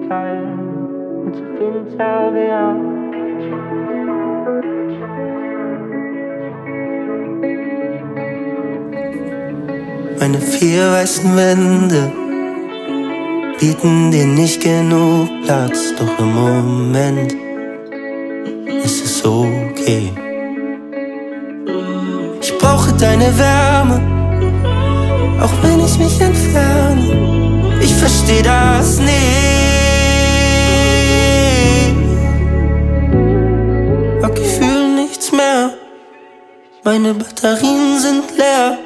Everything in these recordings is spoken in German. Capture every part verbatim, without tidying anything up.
kalt und so Winterwehr. Meine vier weißen Wände bieten dir nicht genug Platz, doch im Moment ist es okay. Ich brauche deine Wärme, auch wenn ich mich entferne. Ich versteh das nicht. Okay, ich fühl nichts mehr, meine Batterien sind leer.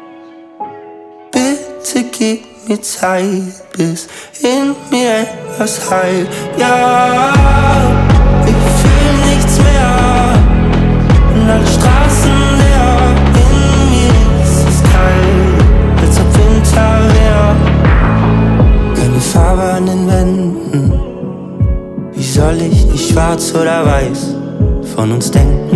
Bitte gib mir Zeit, bis in mir etwas heilt. Ja, ich fühl nichts mehr und alle Straßen leer. In mir ist es kalt, als ob Winter wär. Keine Farbe an den Wänden, wie soll ich nicht schwarz oder weiß von uns denken?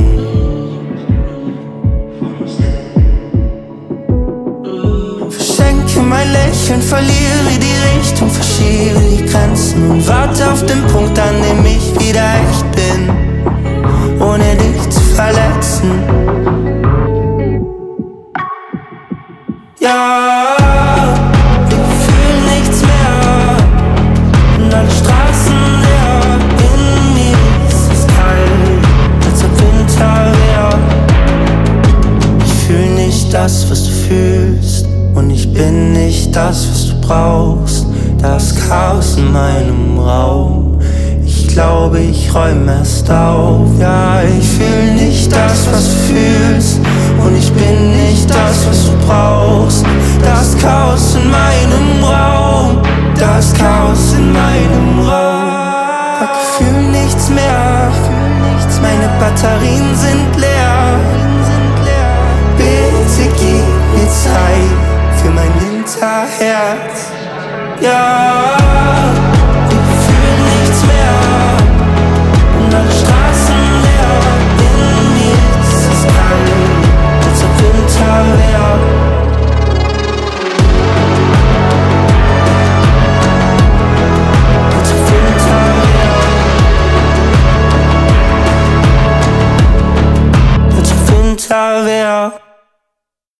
Mein Lächeln, verliere die Richtung, verschiebe die Grenzen und warte auf den Punkt, an dem ich wieder echt bin, ohne dich zu verletzen. Ja, ich fühl nichts mehr und alle Straßen leer. In mir ist es kalt, als ob Winter wär. Ich fühl nicht das, was du fühlst, und ich bin nicht das, was du brauchst. Da ist Chaos in meinem Raum. Ich glaube, ich räum erst auf. Ja, ich fühl nicht das, was du fühlst, und ich bin nicht das, was du brauchst. Da ist Chaos in meinem Raum. Da ist Chaos in meinem Raum. Ich fühl nichts mehr, meine Batterien sind leer.